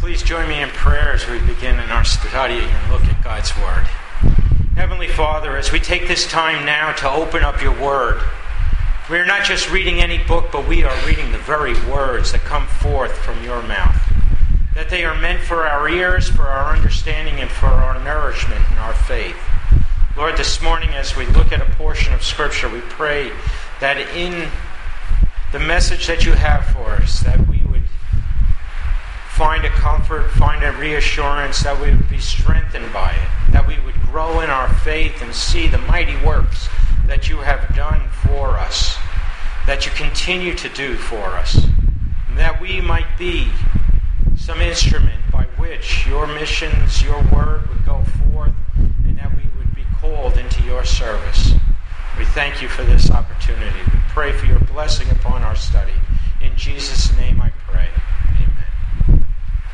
Please join me in prayer as we begin in our study and look at God's Word. Heavenly Father, as we take this time now to open up your Word, we are not just reading any book, but we are reading the very words that come forth from your mouth. That they are meant for our ears, for our understanding, and for our nourishment in our faith. Lord, this morning as we look at a portion of Scripture, we pray that in the message that you have for us, that we would find a comfort, find a reassurance, that we would be strengthened by it, that we would grow in our faith and see the mighty works that you have done for us, that you continue to do for us, and that we might be some instrument by which your missions, your word would go forth, and that we would be called into your service. We thank you for this opportunity. We pray for your blessing upon our study. In Jesus' name I pray. Amen.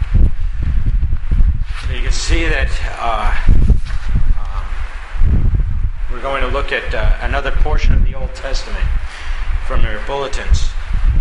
So you can see that we're going to look at another portion of the Old Testament from your bulletins.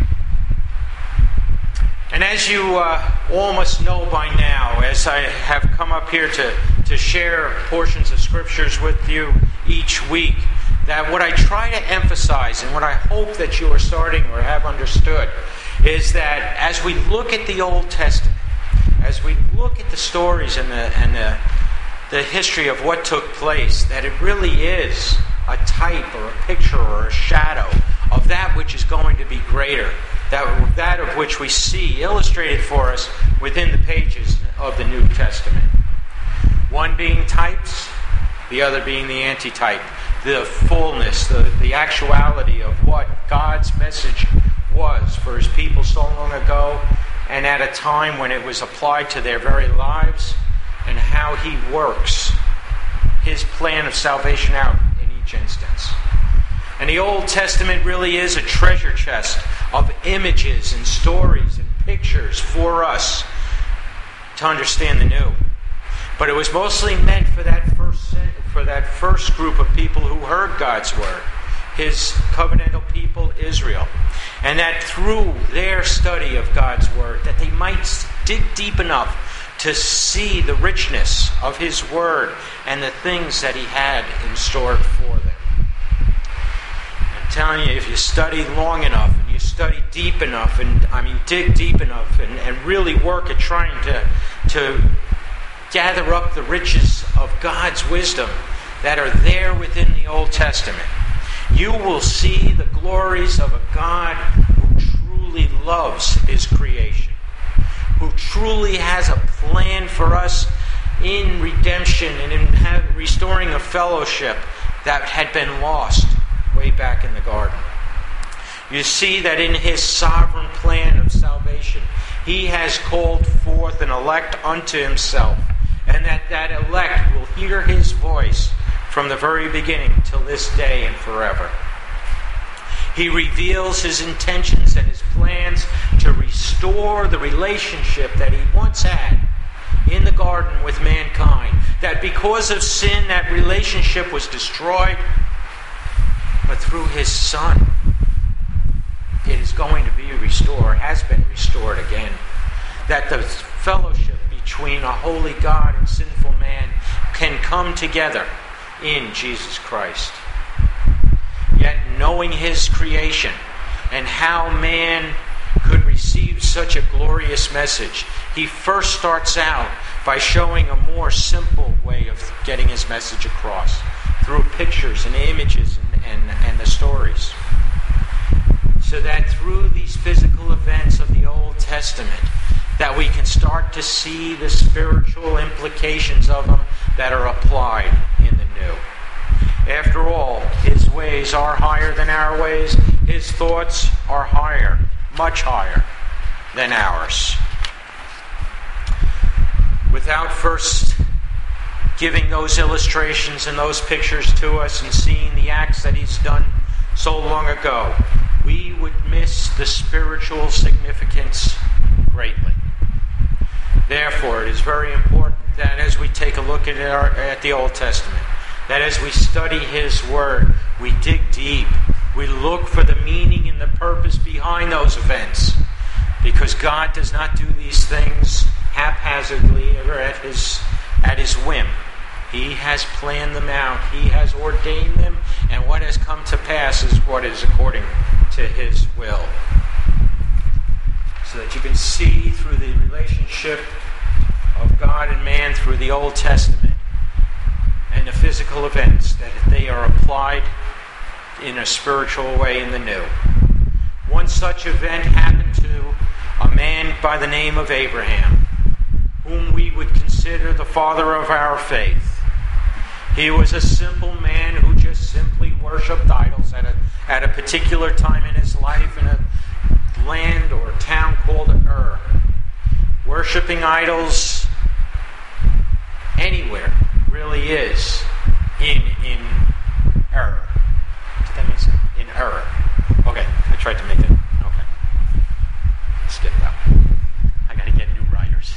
And as you all must know by now, as I have come up here to share portions of Scriptures with you each week, that what I try to emphasize and what I hope that you are starting or have understood is that as we look at the Old Testament, as we look at the stories and the history of what took place, that it really is a type or a picture or a shadow of that which is going to be greater, that of which we see illustrated for us within the pages of the New Testament. One being types, the other being the antitype, the fullness, the actuality of what God's message was for his people so long ago, and at a time when it was applied to their very lives, and how he works his plan of salvation out in each instance. And the Old Testament really is a treasure chest of images and stories and pictures for us to understand the New. But it was mostly meant for that first group of people who heard God's word, his covenantal people, Israel. And that through their study of God's word, that they might dig deep enough to see the richness of his word and the things that he had in store for them. I'm telling you, if you study long enough, and you study deep enough, dig deep enough, and really work at trying to gather up the riches of God's wisdom that are there within the Old Testament, you will see the glories of a God who truly loves his creation, who truly has a plan for us in redemption and in restoring a fellowship that had been lost way back in the garden. You see that in his sovereign plan of salvation, he has called forth an elect unto himself, and that elect will hear his voice from the very beginning till this day and forever. He reveals his intentions and his plans to restore the relationship that he once had in the garden with mankind. That because of sin, that relationship was destroyed. But through his Son, it is going to be restored, has been restored again. That the fellowship between a holy God and sinful man can come together in Jesus Christ. Yet knowing his creation and how man could receive such a glorious message, he first starts out by showing a more simple way of getting his message across through pictures and images and the stories. So that through these physical events of the Old Testament, that we can start to see the spiritual implications of them that are applied in the New. After all, his ways are higher than our ways. His thoughts are higher, much higher than ours. Without first giving those illustrations and those pictures to us and seeing the acts that he's done so long ago, we would miss the spiritual significance greatly. Therefore, it is very important that as we take a look at the Old Testament, that as we study his word, we dig deep. We look for the meaning and the purpose behind those events. Because God does not do these things haphazardly or at his whim. He has planned them out. He has ordained them. And what has come to pass is what is according to his will. So that you can see through the relationship of God and man through the Old Testament and the physical events, that they are applied in a spiritual way in the New. One such event happened to a man by the name of Abraham, whom we would consider the father of our faith. He was a simple man who just simply worshipped idols at a particular time in his life in a land or town called Ur. Worshipping idols anywhere really is in Ur. Did that make sense? In Ur. Okay, I tried to make it. Okay. Skip that one. I got to get new writers.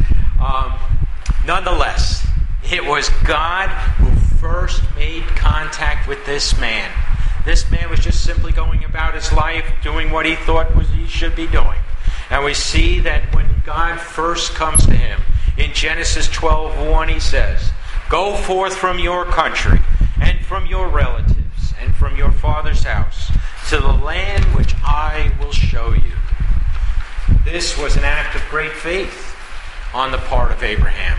Nonetheless, it was God who first made contact with this man. This man was just simply going about his life, doing what he thought he should be doing. And we see that when God first comes to him, in Genesis 12:1, he says, "Go forth from your country, and from your relatives, and from your father's house, to the land which I will show you." This was an act of great faith on the part of Abraham.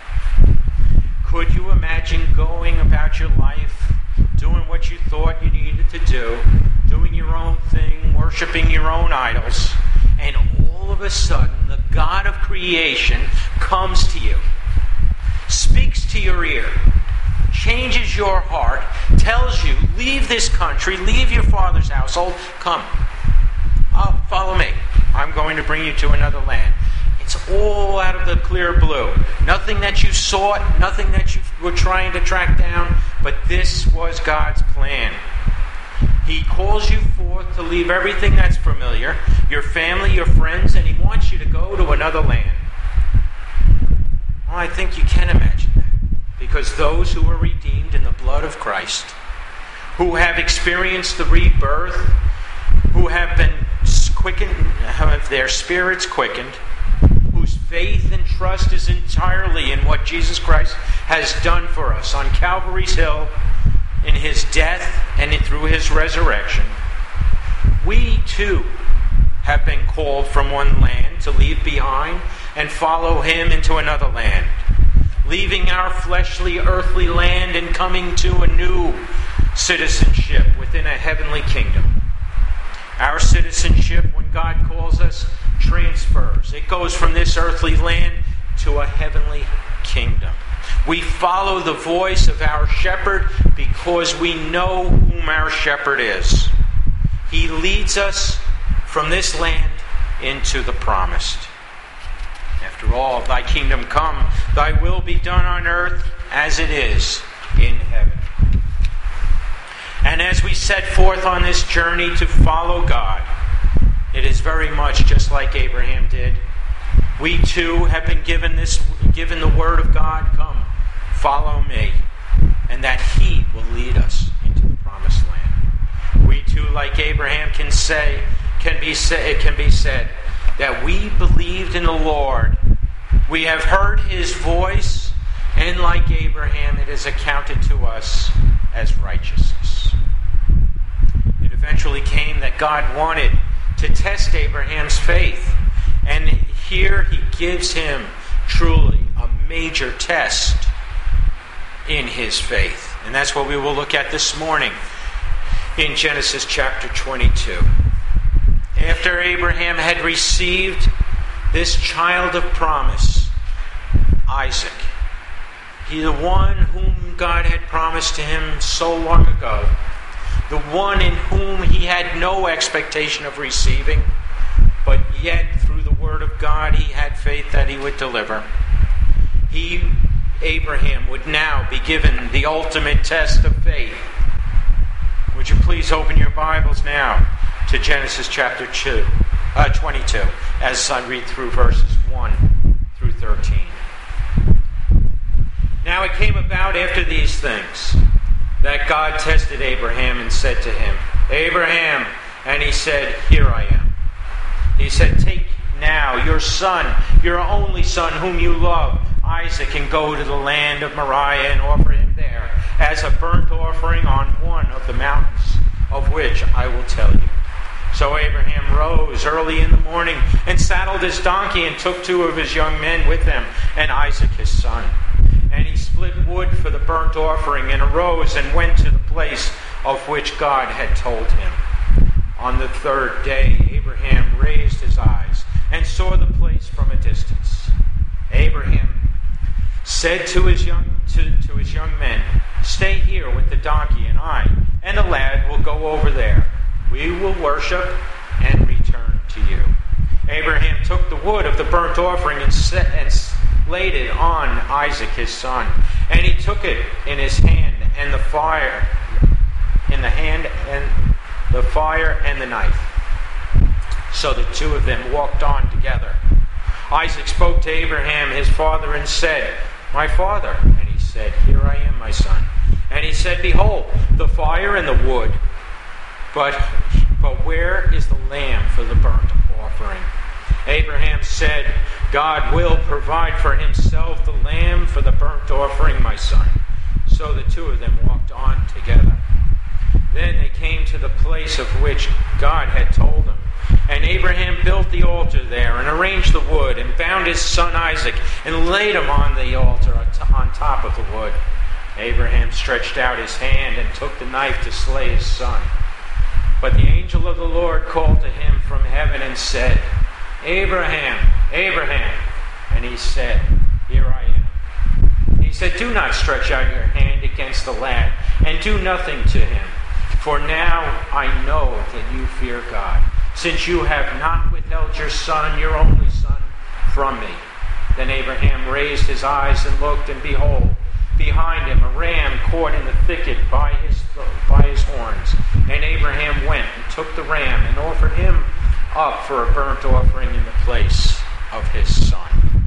Could you imagine going about your life, doing what you thought you needed to do, doing your own thing, worshiping your own idols, and all of a sudden the God of creation comes to you, speaks to your ear, changes your heart, tells you, leave this country, leave your father's household, come, follow me. I'm going to bring you to another land. It's all out of the clear blue. Nothing that you sought, nothing that you were trying to track down, but this was God's plan. He calls you forth to leave everything that's familiar, your family, your friends, and he wants you to go to another land. Well, I think you can imagine that, because those who are redeemed in the blood of Christ, who have experienced the rebirth, who have been quickened, have their spirits quickened, whose faith and trust is entirely in what Jesus Christ has done for us on Calvary's Hill, in his death and through his resurrection, we too have been called from one land to leave behind and follow him into another land, leaving our fleshly, earthly land and coming to a new citizenship within a heavenly kingdom. Our citizenship, when God calls us, transfers. It goes from this earthly land to a heavenly kingdom. We follow the voice of our shepherd because we know whom our shepherd is. He leads us from this land into the promised. After all, thy kingdom come, thy will be done on earth as it is in heaven. And as we set forth on this journey to follow God, it is very much just like Abraham did. We too have been given the word of God, come, follow me, and that he will lead us into the promised land. We too, like Abraham, it can be said that we believed in the Lord. We have heard his voice, and like Abraham, it is accounted to us as righteousness. It eventually came that God wanted to test Abraham's faith, and here he gives him truly a major test in his faith. And that's what we will look at this morning in Genesis chapter 22. After Abraham had received this child of promise, Isaac, the one whom God had promised to him so long ago, the one in whom he had no expectation of receiving, but yet through the word of God he had faith that he would deliver. Abraham, would now be given the ultimate test of faith. Would you please open your Bibles now to Genesis chapter 22, as I read through verses 1 through 13. Now it came about after these things that God tested Abraham and said to him, Abraham, and he said, Here I am. He said, Take now your son, your only son whom you love, Isaac, and go to the land of Moriah and offer him there as a burnt offering on one of the mountains, of which I will tell you. So Abraham rose early in the morning and saddled his donkey and took 2 of his young men with him and Isaac his son. And he split wood for the burnt offering and arose and went to the place of which God had told him. On the 3rd day Abraham raised his eyes and saw the place from a distance. Abraham said to his young men, "Stay here with the donkey, and I and the lad will go over there. We will worship and return to you." Abraham took the wood of the burnt offering and laid it on Isaac his son. And he took it in his hand, and the fire in the hand, and the fire and the knife. So the 2 of them walked on together. Isaac spoke to Abraham his father and said, "My father." And he said, "Here I am, my son." And he said, "Behold, the fire and the wood, but where is the lamb for the burnt offering?" Abraham said, "God will provide for himself the lamb for the burnt offering, my son." So the 2 of them walked on together. Then they came to the place of which God had told them. And Abraham built the altar there and arranged the wood and bound his son Isaac and laid him on the altar on top of the wood. Abraham stretched out his hand and took the knife to slay his son. But the angel of the Lord called to him from heaven and said, "Abraham, Abraham." And he said, "Here I am." He said, "Do not stretch out your hand against the lad and do nothing to him. For now I know that you fear God, since you have not withheld your son, your only son, from me." Then Abraham raised his eyes and looked, and behold, behind him a ram caught in the thicket by his horns. And Abraham went and took the ram and offered him up for a burnt offering in the place of his son.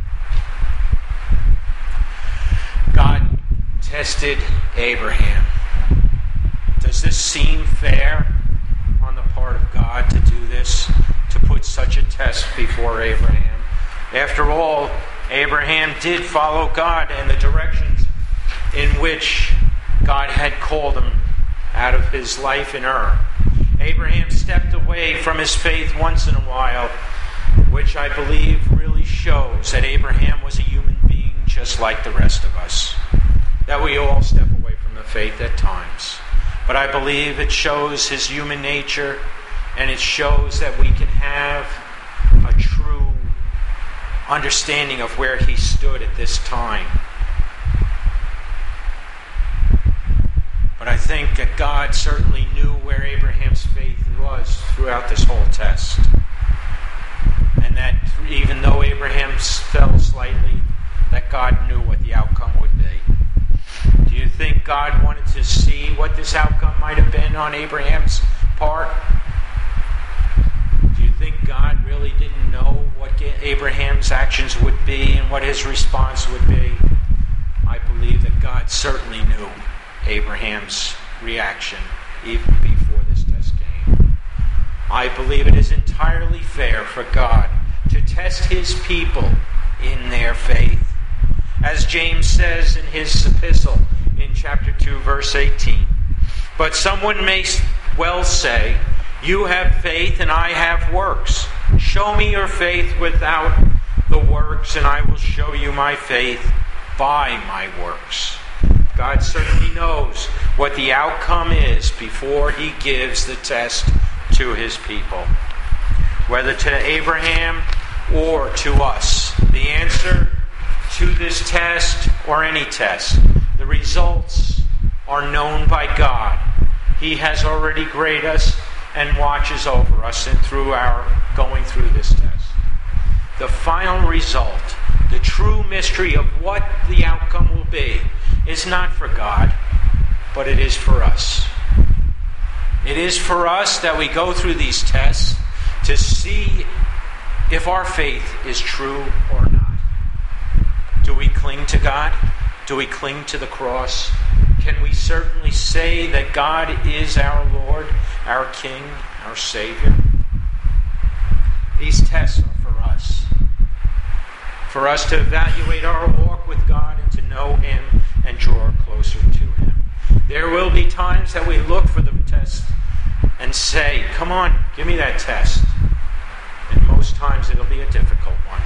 God tested Abraham. Does this seem fair on the part of God to do this, to put such a test before Abraham? After all, Abraham did follow God and the directions in which God had called him out of his life in Ur. Abraham stepped away from his faith once in a while, which I believe really shows that Abraham was a human being just like the rest of us. That we all step away from the faith at times. But I believe it shows his human nature, and it shows that we can have a true understanding of where he stood at this time. But I think that God certainly knew where Abraham's faith was throughout this whole test. And that even though Abraham fell slightly, that God knew what the outcome would be. Do you think God wanted to see what this outcome might have been on Abraham's part? Do you think God really didn't know what Abraham's actions would be and what his response would be? I believe that God certainly knew Abraham's reaction even before this test came. I believe it is entirely fair for God to test his people in their faith. As James says in his epistle in chapter 2, verse 18, "But someone may well say, 'You have faith and I have works. Show me your faith without the works, and I will show you my faith by my works.'" God certainly knows what the outcome is before he gives the test to his people. Whether to Abraham or to us, the answer to this test or any test, the results are known by God. He has already graded us and watches over us and through our going through this test. The final result, the true mystery of what the outcome will be, is not for God, but it is for us. It is for us that we go through these tests to see if our faith is true or not. Do we cling to God? Do we cling to the cross? Can we certainly say that God is our Lord, our King, our Savior? These tests are for us. for us to evaluate our walk with God and to know Him and draw closer to Him. There will be times that we look for the test and say, come on, give me that test. And most times it'll be a difficult one.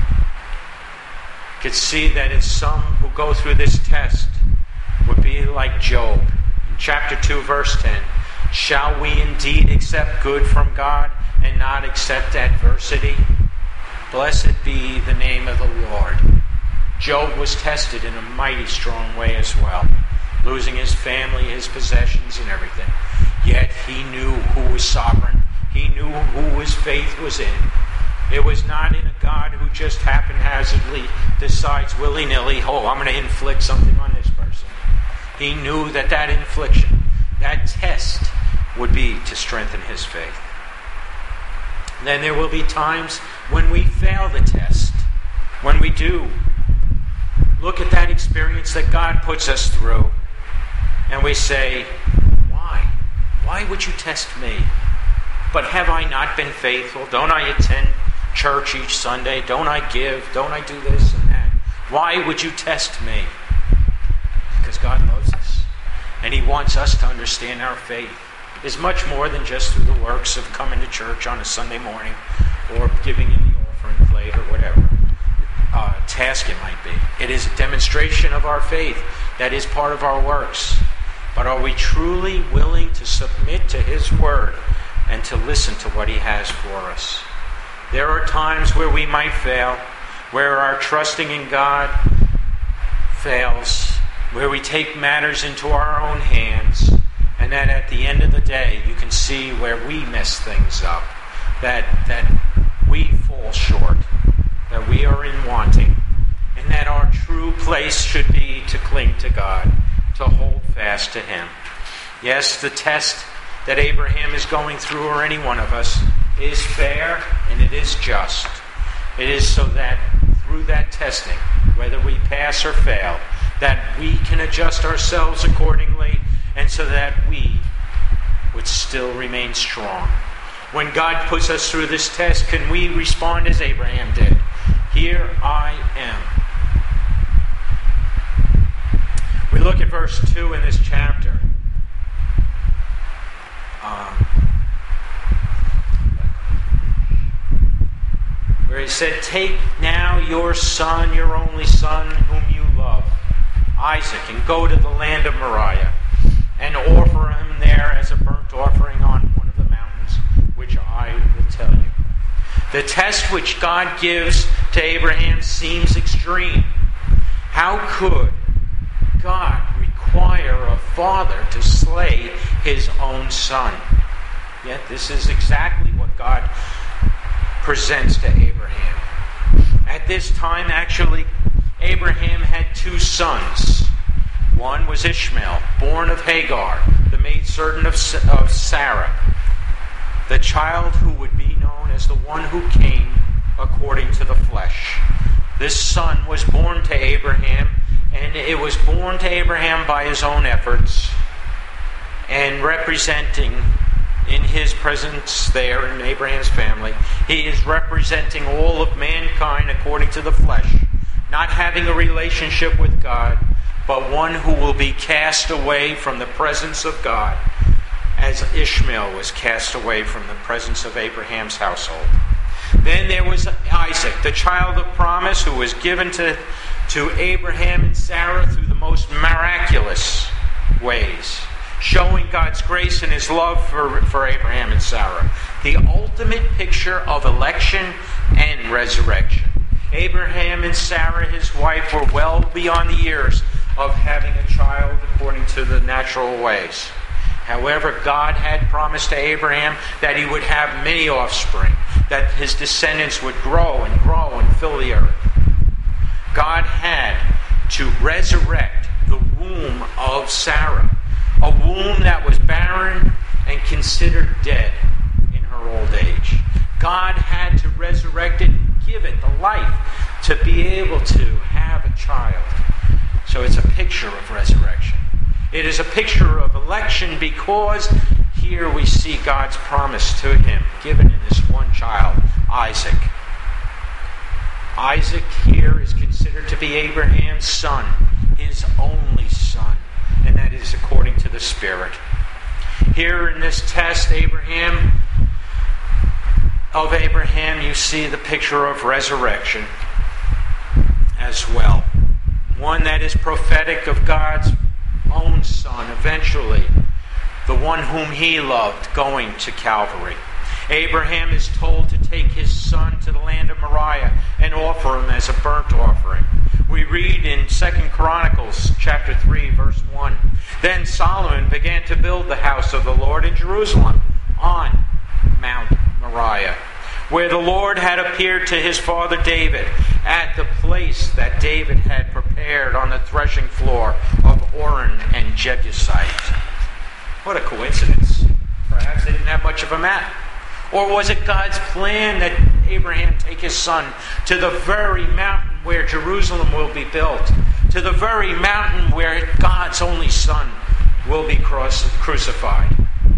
You could see that in some who go through this test would be like Job. In chapter 2, verse 10, shall we indeed accept good from God and not accept adversity? Blessed be the name of the Lord. Job was tested in a mighty strong way as well, losing his family, his possessions, and everything. Yet he knew who was sovereign. He knew who his faith was in. It was not in a God who just haphazardly decides willy-nilly, oh, I'm going to inflict something on this person. He knew that that infliction, that test, would be to strengthen his faith. Then there will be times when we fail the test, when we do look at that experience that God puts us through, and we say, why? Why would you test me? But have I not been faithful? Don't I attend church each Sunday? Don't I give? Don't I do this and that? Why would you test me? Because God loves us. And He wants us to understand our faith is much more than just through the works of coming to church on a Sunday morning or giving in the offering plate or whatever task it might be. It is a demonstration of our faith that is part of our works. But are we truly willing to submit to His Word and to listen to what He has for us? There are times where we might fail, where our trusting in God fails, where we take matters into our own hands, and that at the end of the day, you can see where we mess things up, that we fall short, that we are in wanting, and that our true place should be to cling to God, to hold fast to Him. Yes, the test that Abraham is going through, or any one of us, is fair and it is just. It is so that through that testing, whether we pass or fail, that we can adjust ourselves accordingly, and so that we would still remain strong. When God puts us through this test, can we respond as Abraham did? Here I am. We look at verse 2 in this chapter. Where he said, take now your son, your only son, whom you love, Isaac, and go to the land of Moriah, and offer him there as a burnt offering on one of the mountains, which I will tell you. The test which God gives to Abraham seems extreme. How could God require a father to slay his own son? Yet this is exactly what God presents to Abraham. At this time, actually, Abraham had two sons. One was Ishmael, born of Hagar, the maidservant of Sarah, the child who would be known as the one who came according to the flesh. This son was born to Abraham, and it was born to Abraham by his own efforts, and representing in his presence there in Abraham's family, he is representing all of mankind according to the flesh, not having a relationship with God, but one who will be cast away from the presence of God, as Ishmael was cast away from the presence of Abraham's household. Then there was Isaac, the child of promise, who was given to Abraham and Sarah through the most miraculous ways, showing God's grace and His love for Abraham and Sarah. The ultimate picture of election and resurrection. Abraham and Sarah, his wife, were well beyond the years of having a child according to the natural ways. However, God had promised to Abraham that he would have many offspring, that his descendants would grow and fill the earth. God had to resurrect the womb of Sarah, a womb that was barren and considered dead in her old age. God had to resurrect it, give it the life to be able to have a child. So it's a picture of resurrection. It is a picture of election, because here we see God's promise to him, given in this one child, Isaac. Isaac here is considered to be Abraham's son, his only son, and that is according to the Spirit. Here in this test, Abraham, you see the picture of resurrection as well. One that is prophetic of God's own Son, eventually, the one whom he loved, going to Calvary. Abraham is told to take his son to the land of Moriah and offer him as a burnt offering. We read in 2 Chronicles chapter 3, verse 1, "Then Solomon began to build the house of the Lord in Jerusalem on Mount Moriah, where the Lord had appeared to his father David, at the place that David had prepared on the threshing floor of Ornan and Jebusite." What a coincidence. Perhaps they didn't have much of a map. Or was it God's plan that Abraham take his son to the very mountain where Jerusalem will be built, to the very mountain where God's only son will be crucified?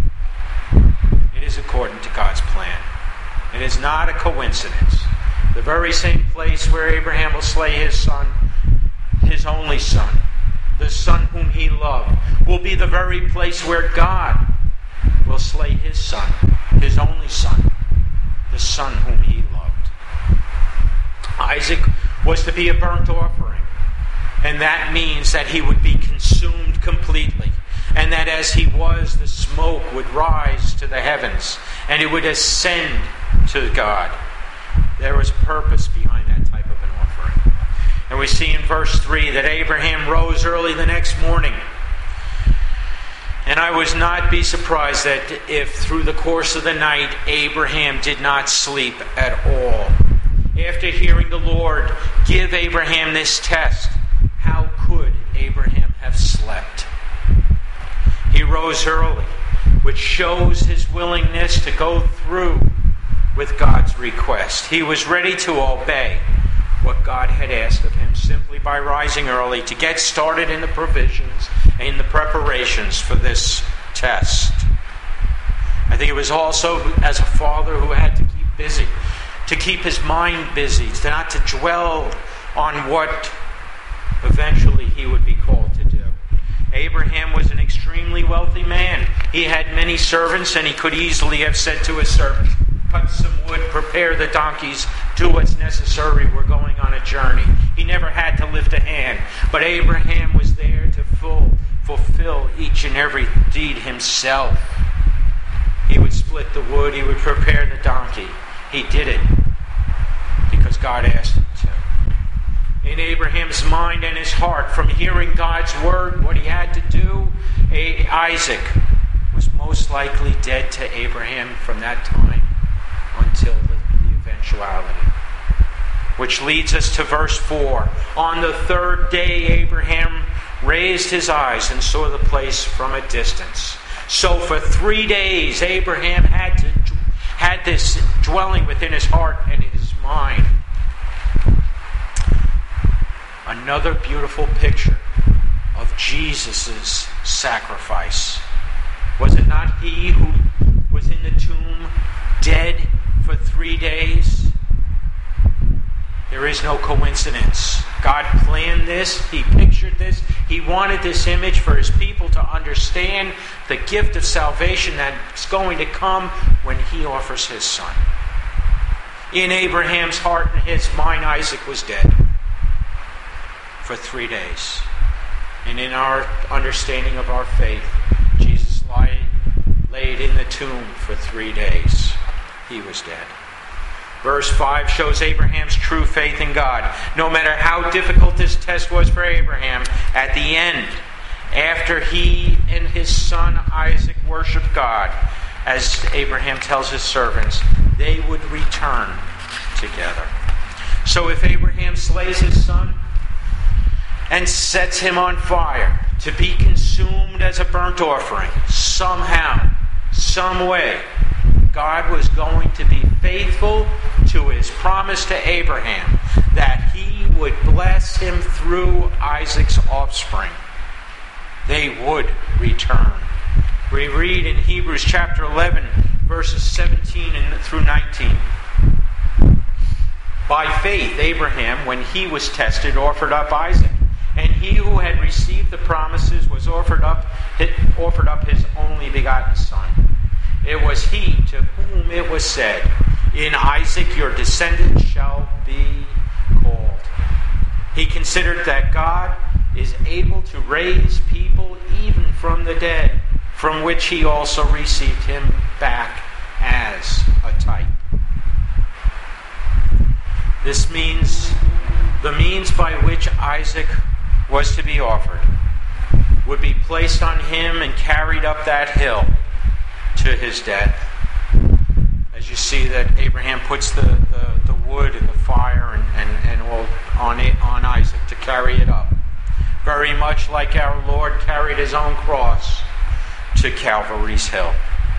It is according to God's plan. It is not a coincidence. The very same place where Abraham will slay his son, his only son, the son whom he loved, will be the very place where God will slay his son, his only son, the son whom he loved. Isaac was to be a burnt offering, and that means that he would be consumed completely, and that as he was, the smoke would rise to the heavens, and it would ascend to God. There was purpose behind that type of an offering. And we see in verse 3 that Abraham rose early the next morning. And I would not be surprised that if through the course of the night Abraham did not sleep at all. After hearing the Lord give Abraham this test, how could Abraham have slept? He rose early, which shows his willingness to go through with God's request. He was ready to obey what God had asked of him simply by rising early to get started in the provisions and in the preparations for this test. I think it was also as a father who had to keep busy, to keep his mind busy, to not to dwell on what eventually he would be called to do. Abraham was an extremely wealthy man. He had many servants, and he could easily have said to his servants, "Cut some wood, prepare the donkeys, do what's necessary, we're going on a journey." He never had to lift a hand, but Abraham was there to fulfill each and every deed himself. He would split the wood, he would prepare the donkey. He did it because God asked him to. In Abraham's mind and his heart, from hearing God's word, what he had to do, Isaac was most likely dead to Abraham from that time until the eventuality. Which leads us to verse 4. "On the third day Abraham raised his eyes and saw the place from a distance." So for 3 days Abraham had this dwelling within his heart and in his mind. Another beautiful picture of Jesus' sacrifice. Was it not he who was in the tomb dead for 3 days? There is no coincidence. God planned this. He pictured this. He wanted this image for his people to understand the gift of salvation that's going to come when he offers his son. In Abraham's heart and his mind, Isaac was dead for 3 days. And in our understanding of our faith, Jesus laid in the tomb for 3 days. He was dead. Verse 5 shows Abraham's true faith in God. No matter how difficult this test was for Abraham, at the end, after he and his son Isaac worshiped God, as Abraham tells his servants, they would return together. So if Abraham slays his son and sets him on fire to be consumed as a burnt offering, somehow, some way, God was going to be faithful to his promise to Abraham that he would bless him through Isaac's offspring. They would return. We read in Hebrews chapter 11, verses 17 through 19. By faith, Abraham, when he was tested, offered up Isaac. And he who had received the promises was offered up his only begotten son. It was he to whom it was said, "In Isaac your descendants shall be called." He considered that God is able to raise people even from the dead, from which he also received him back as a type. This means the means by which Isaac was to be offered would be placed on him and carried up that hill to his death. As you see that Abraham puts the wood and the fire and all on Isaac to carry it up. Very much like our Lord carried his own cross to Calvary's hill.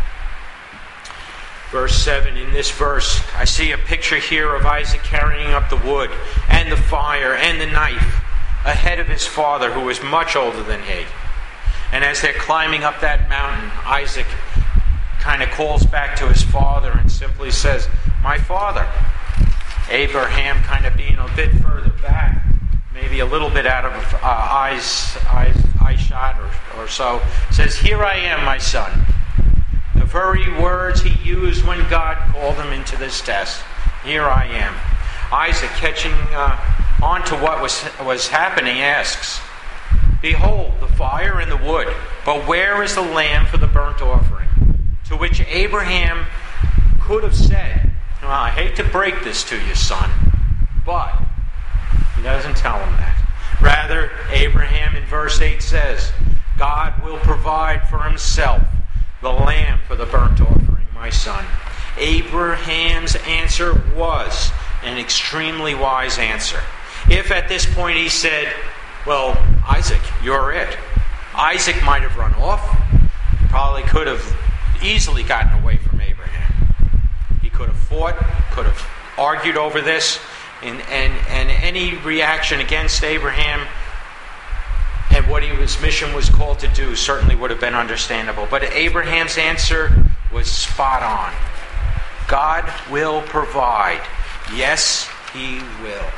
Verse 7, in this verse, I see a picture here of Isaac carrying up the wood and the fire and the knife ahead of his father, who was much older than he. And as they're climbing up that mountain, Isaac kind of calls back to his father and simply says, "My father." Abraham kind of being a bit further back, maybe a little bit out of eye shot or so, says, "Here I am, my son." The very words he used when God called him into this test. Here I am. Isaac, catching on to what was happening, asks, "Behold, the fire and the wood, but where is the lamb for the burnt offering?" To which Abraham could have said, "Well, I hate to break this to you, son," but he doesn't tell him that. Rather, Abraham in verse 8 says, "God will provide for himself the lamb for the burnt offering, my son." Abraham's answer was an extremely wise answer. If at this point he said, "Well, Isaac, you're it," Isaac might have run off, probably could have easily gotten away from Abraham. He could have fought, could have argued over this, and any reaction against Abraham and what his mission was called to do certainly would have been understandable. But Abraham's answer was spot on. God will provide. Yes, he will.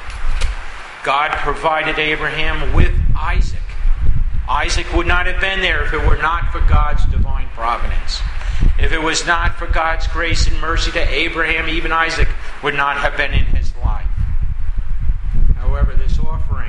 God provided Abraham with Isaac. Isaac would not have been there if it were not for God's divine providence. If it was not for God's grace and mercy to Abraham, even Isaac would not have been in his life. However, this offering,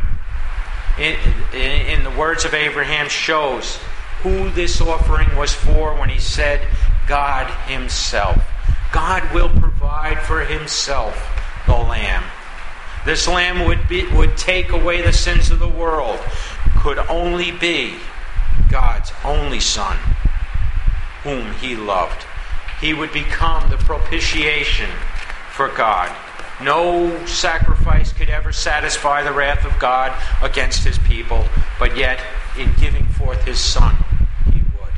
in the words of Abraham, shows who this offering was for when he said, God himself. God will provide for himself the lamb. This lamb would take away the sins of the world. Could only be God's only Son, whom he loved. He would become the propitiation for God. No sacrifice could ever satisfy the wrath of God against his people, but yet, in giving forth his Son, he would.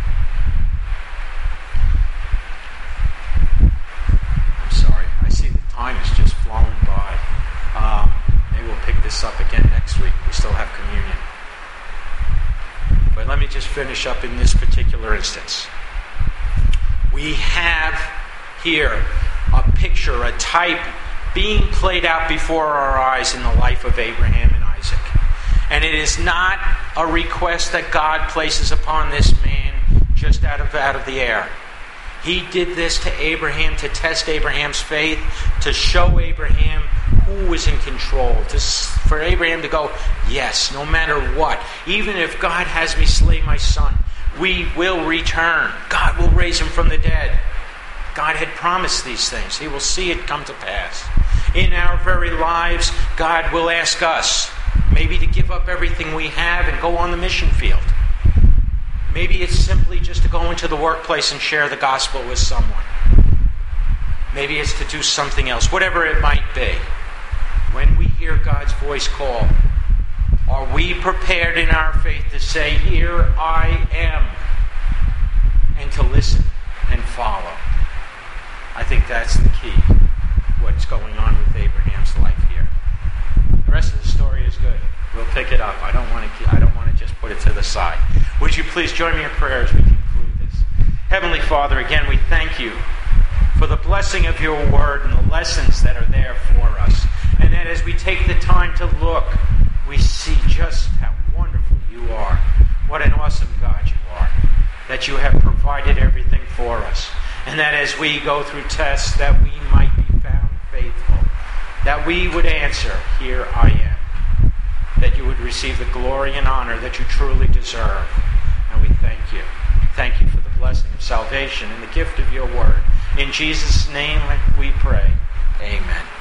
I'm sorry, I see the time is just flowing by. Maybe we'll pick this up again next week. We still have communion. But let me just finish up in this particular instance. We have here a picture, a type being played out before our eyes in the life of Abraham and Isaac. And it is not a request that God places upon this man just out of the air. He did this to Abraham to test Abraham's faith, to show Abraham who was in control, for Abraham to go, yes, no matter what, even if God has me slay my son, we will return. God will raise him from the dead. God had promised these things. He will see it come to pass. In our very lives, God will ask us maybe to give up everything we have and go on the mission field. Maybe it's simply just to go into the workplace and share the gospel with someone. Maybe it's to do something else, whatever it might be. When we hear God's voice call, are we prepared in our faith to say, here I am, and to listen and follow? I think that's the key, what's going on with Abraham's life here. The rest of the story is good. We'll pick it up. I don't want to just put it to the side. Would you please join me in prayer as we conclude this? Heavenly Father, again, we thank you for the blessing of your word and the lessons that are there for us. And that as we take the time to look, we see just how wonderful you are. What an awesome God you are. That you have provided everything for us. And that as we go through tests, that we might be found faithful. That we would answer, here I am. That you would receive the glory and honor that you truly deserve. And we thank you. Thank you for the blessing of salvation and the gift of your word. In Jesus' name we pray. Amen.